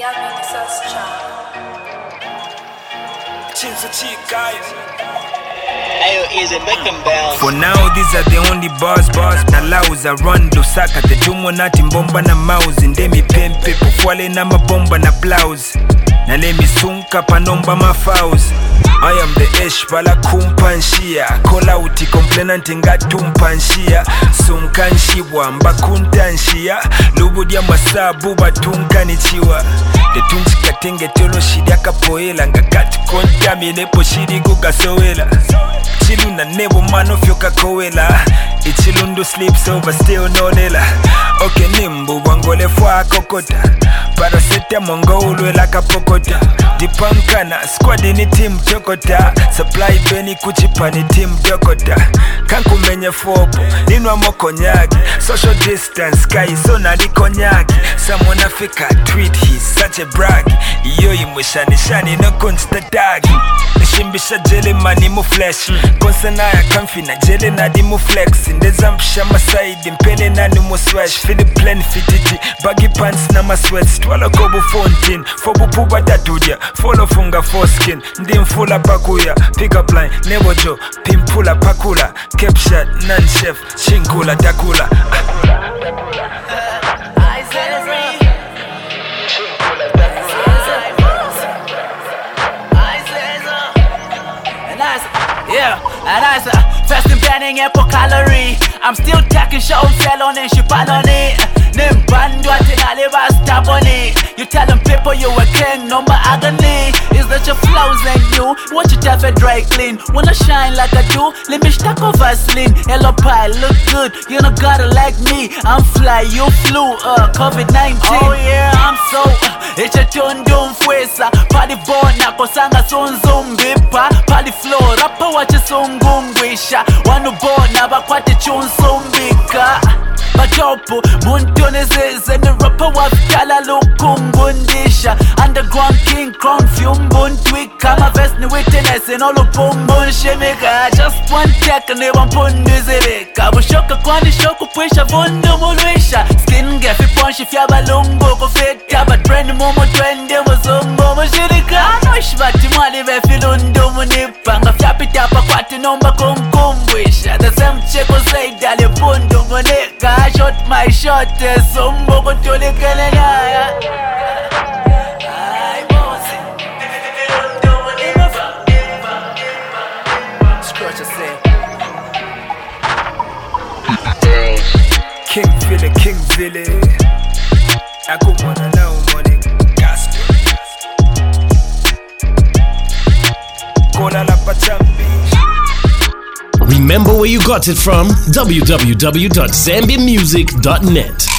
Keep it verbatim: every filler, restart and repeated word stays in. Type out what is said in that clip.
For now, these are the only bars, bars na lauza run dosaka tetumo nati mbomba na mouse ndemi pempe pofwale na mabomba na blouse na lemi sunka panomba mafaus. I am the ish pala kumpanshia call out complainant ngatumpanshia sunkanshibwa mbakuntanshia lubudia masabu batunkanichiwa tetunchikatenge tolo shidia kapoela ngakati kontamine po shidi kukasowela chilu na nebo mano fyoka kowela ichilundu sleeps over still no lela okay nimbu wangole fwa kokota parasete mongo ulwela kapokota dipankana squad ni team chokota supply beni kuchipa ni team dokota kanku menye fopo ninwa mokonyagi social distance kai sona likonyagi someone afika tweet he's such a brag iyo imwishani shani no konstatagi nishimbisha jele mani mu flesh konsana ya kamfi na jele na di mu flex ndeza mpisha masaidi mpele na ni mu swash fili plan fititi baggy pants na ma sweats twala kobu fountain fobu puba tatudia follow funga foreskin ndi mfula pakuya pick up line nebo jo pimpula pakula capture non chef chingula takula Yeah, and I said, fasting banning apple calorie. I'm still taking shows, sell on and ship on it. Nim bandwa tinale stop on it. You tell them people you a king, no more agony. Is that your flows and you? What you tell for dry clean? Wanna shine like I do? Let me stack of Vaseline. Hello pie, look good. You don't gotta like me. I'm fly, you flew, uh, COVID nineteen. Oh yeah, I'm so, uh, it's a tune doom fuesa. Party born, nako sanga son zumbipa. Party floor, rapper watch a song gungwisha. Wanu born, naba kwate chun zumbika. Bajopo, muntone zeze ni rapper wafkala lukungundisha. Underground king, crown fumbun twika. Ma vest ni witness in all upumbun shimika. Just one check and they want pundizirika. Bushoka kwani shoku puisha vundu muluisha. Skin gefi ponshi fyaba lungo kufita. But brand momo twende muzungo mushirika. Anoishbati mwali vefi lundu munipa. Nga fyapita pa kwati nomba kumkumbwisha. The same cheko zaidali vundu munika. I shot my shot, sombo kutuli kelenaya. I was Scratch a say. King Philly, King Philly. I could wanna know money. Gospel. Kola la pachambi. Remember where you got it from? w w w dot zambia music dot net